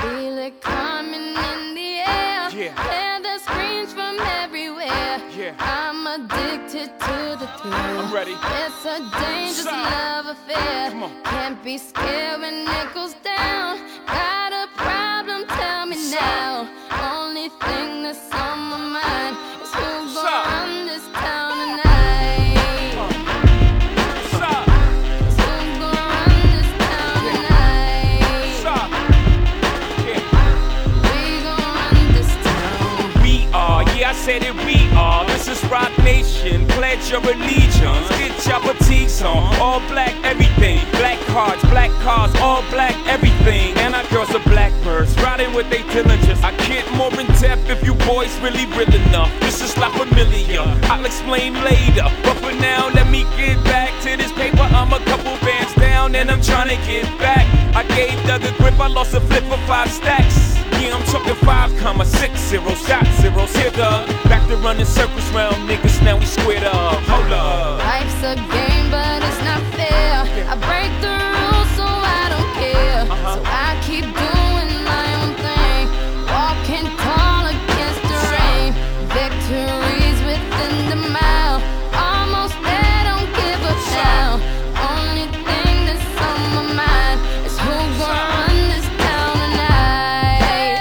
Feel it coming in the air. Hear the screams from everywhere. I'm addicted to the thrill. I'm ready. It's a dangerous love affair. Can't be scared when it goes down. Got a problem? Tell me now. Only thing that's on my mind is who's gonna run this town tonight. I said it, we are. This is Rock Nation. Pledge your allegiance. Get your fatigues on. All black everything. Black cars, all black everything. And our girls are blackbirds, riding with they diligence. I get more in depth if you boys really real enough. This is not familiar, I'll explain later. But for now, let me get back to this paper. I'm a couple bands down and I'm trying to get back. I gave Doug a grip, I lost a flip for 5 stacks. Yeah, I'm talking 5,60 shot zeros. Here the back to running circles round niggas, now we squared up. Hold up. Life's a game, but it's not fair. I break the rules, so I don't care. So I keep doing my own thing, walking tall against the rain. Victories within the mile, almost there, don't give up now. Only thing that's on my mind is who's gonna run this town tonight.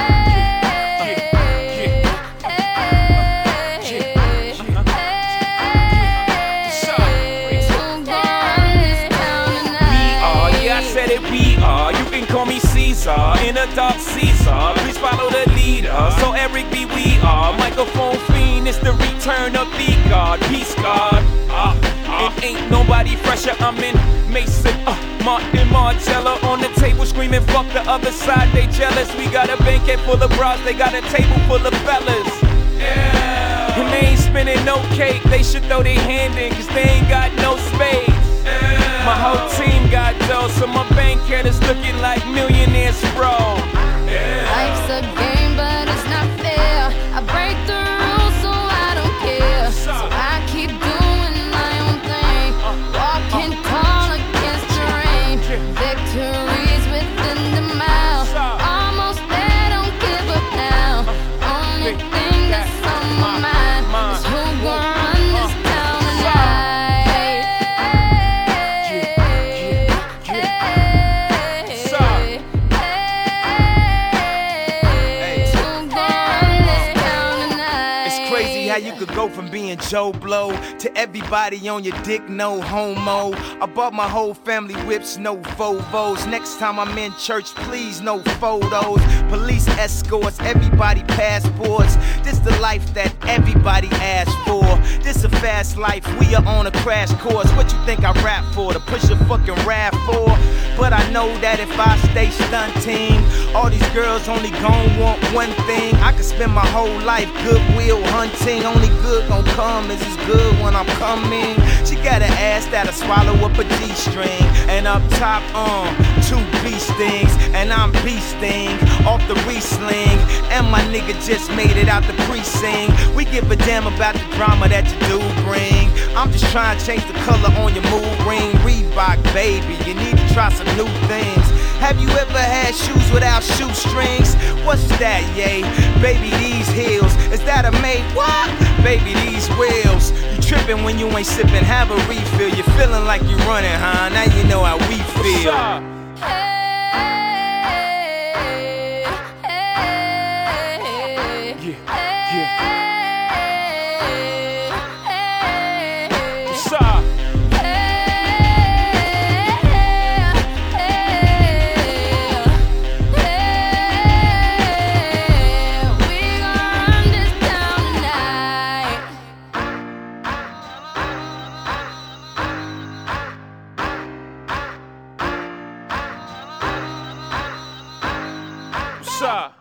We are, you can call me Caesar, in a dark Caesar. Please follow the leader. So Eric B, we are. Microphone fiend, it's the return of the God. Peace God. It ain't nobody fresher. I'm in Mason, Martin Margiela on the table screaming, fuck the other side, they jealous. We got a banquet full of bras, they got a table full of fellas. Yeah. And they ain't spinning no cake, they should throw their hand in, cause they ain't got no space. My whole team got dough, so my bank account is looking like millionaires, bro. Life's a game, but it's not fair. I break the rules, so I don't care. So I keep doing my own thing, walking tall against the rain. Victories within the mile, almost there, don't give up now. Only thing that's on my mind is who's gonna run this town tonight. How you could go from being Joe Blow to everybody on your dick, no homo. I bought my whole family whips, no Volvos. Next time I'm in church, please, no photos. Police escorts, everybody passports. This the life that everybody asks for. This a fast life, we are on a crash course. What you think I rap for? To push a fucking rap for? But I know that if I stay stunting, all these girls only gon' want one thing. I could spend my whole life goodwill hunting. Only good gon' come is as good when I'm coming. She got an ass that'll swallow up a G-string. And up top, 2 beast things. And I'm beasting off the re-sling. And my nigga just made it out the precinct. We give a damn about the drama that you do bring. I'm just trying to change the color on your mood ring. Reebok, baby, you need to try some new things. Have you ever had shoes without shoestrings? What's that, yay? Baby, these heels, is that a made? What? Baby, these wheels. You tripping when you ain't sipping, have a refill. You feeling like you running, huh? Now you know how we feel. What's up?